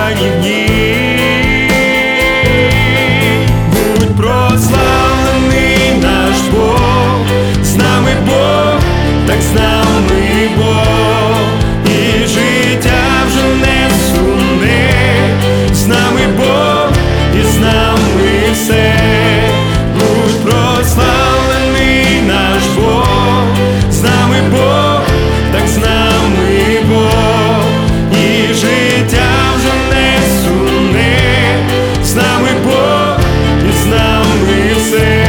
останні дні. Будь прославлений наш Бог, з нами Бог, так з нами Бог, і життя вже не сумне, з нами Бог, і з нами все. Будь прославлений наш Бог, з нами Бог, так з нами Бог, і життя вже не сумне, з нами Бог, і з нами все.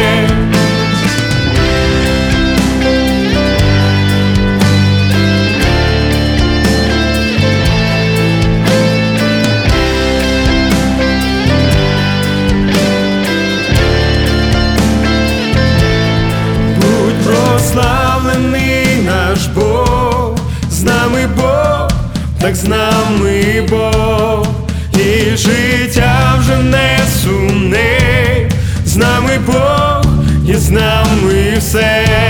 Прославлений наш Бог, з нами Бог, так з нами Бог, і життя вже не сумне, з нами Бог, і з нами все.